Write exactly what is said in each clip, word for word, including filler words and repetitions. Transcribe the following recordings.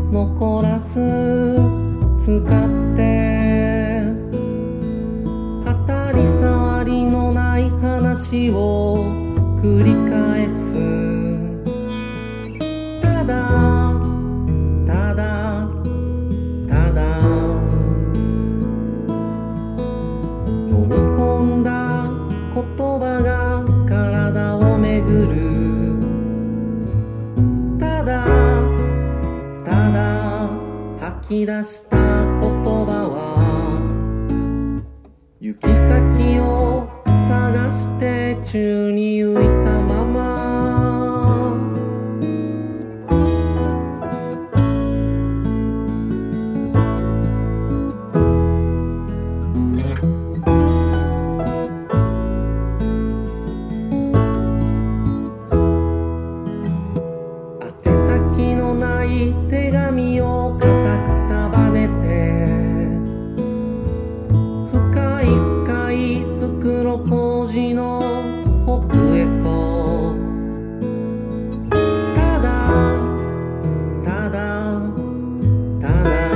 残らず使って当たり障りのない話を繰り返す。ただただただ飲み込んだ言葉が体をめぐる。ただただ吐き出した言葉は行き先を探して宙に浮いたまま。宛先のない手紙を固く束ねて深い深い袋小路の奥へと。ただただただ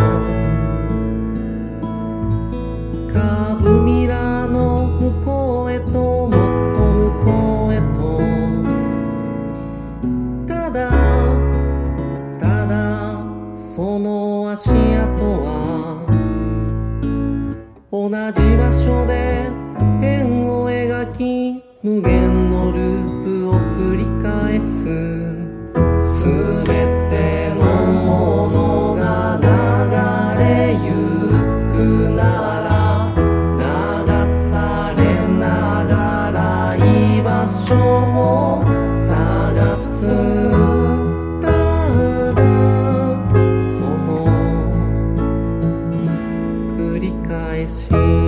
カーブミラーの向こうへと、もっと向こうへと。ただただその足跡は同じ場所で円を描き、無限のループを繰り返す。すべてのものが流れゆくなら、流されながら居場所を探す。ただその繰り返し。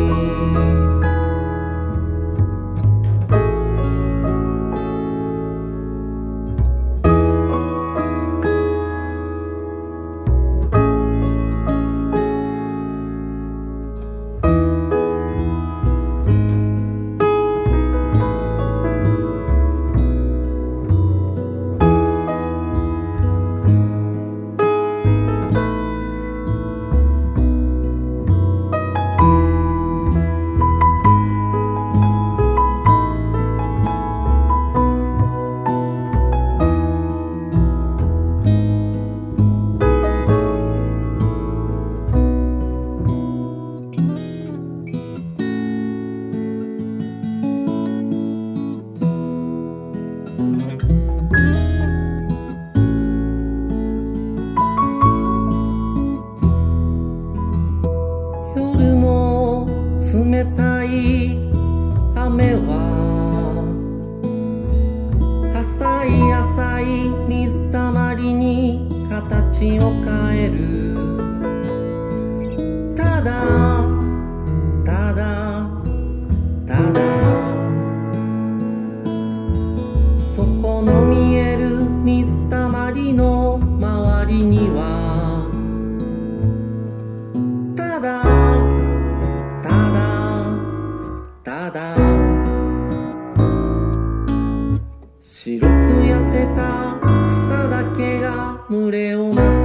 夜の冷たい雨は浅い浅い水たまりに形を変える。ただただただそこの見える水たまりの周りにはただただただ白く痩せた草だけが群れをなす。